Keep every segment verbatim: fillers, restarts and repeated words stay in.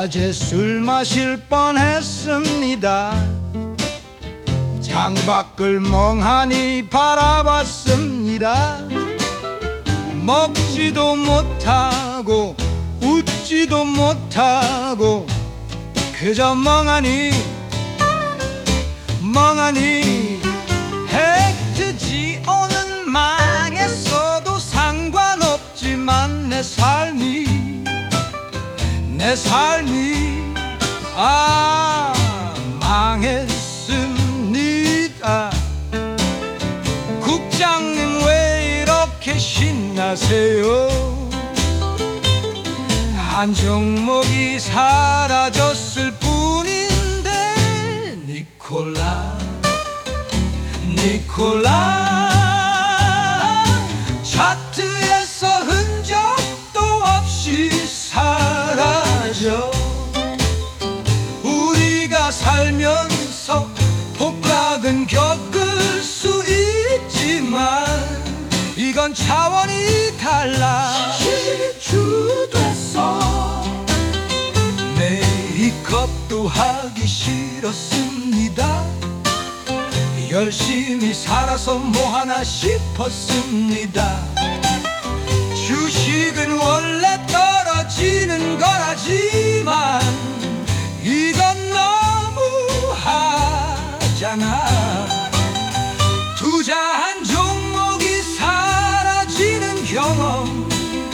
낮에 술 마실 뻔했습니다. 창밖을 멍하니 바라봤습니다. 먹지도 못하고 웃지도 못하고 그저 멍하니 멍하니 해 뜨지 오는 망했어도 상관없지만 내 삶이 내 삶이 아 망했습니다. 국장님 왜 이렇게 신나세요? 한 종목이 사라졌을 뿐인데 니콜라 니콜라 차트에서 흔적도 없이 사라져. 우리가 살면서 폭락은 겪을 수 있지만 이건 차원이 달라. 실추됐어. 메이크업도 하기 싫었습니다. 열심히 살아서 뭐하나 싶었습니다. 주식은 원래 떨어지는 거라지만 이건 너무하잖아. 투자한 종목이 사라지는 경험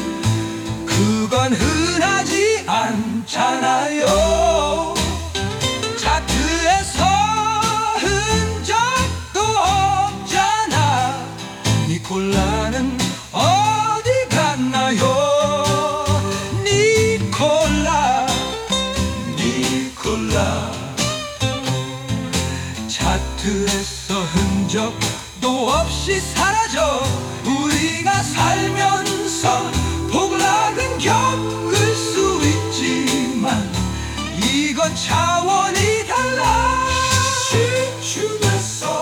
그건 흔하지 않잖아요. 차트에서 흔적도 없잖아. 니콜라는 어디 갔나요? 니콜라 니콜라 차트에서 흔적도 없이 사라져. 우리가 살면서 폭락은 겪을 수 있지만 이건 차원이 달라. 실추됐어.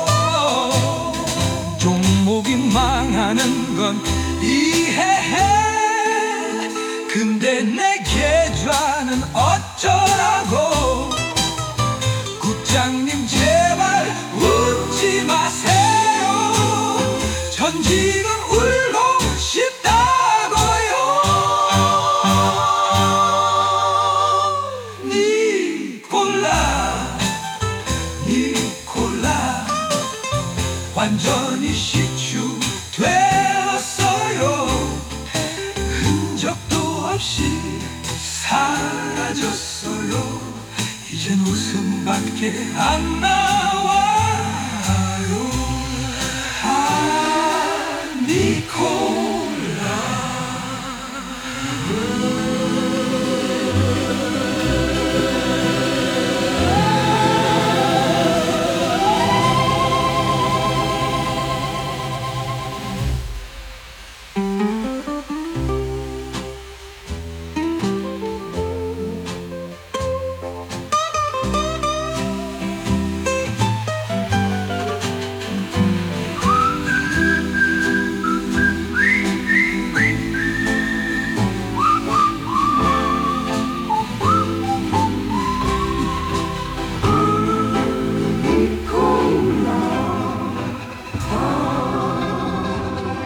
종목이 망하는 건 이해해. 근데 내 계좌는 어쩌라고. 국장님 제발 웃지 마세요. 전 지금 울고 싶다고요. 니콜라 니콜라 완전히 시추되었어요. 흔적도 없이 사라졌어요. 이젠 웃음밖에 안 나와.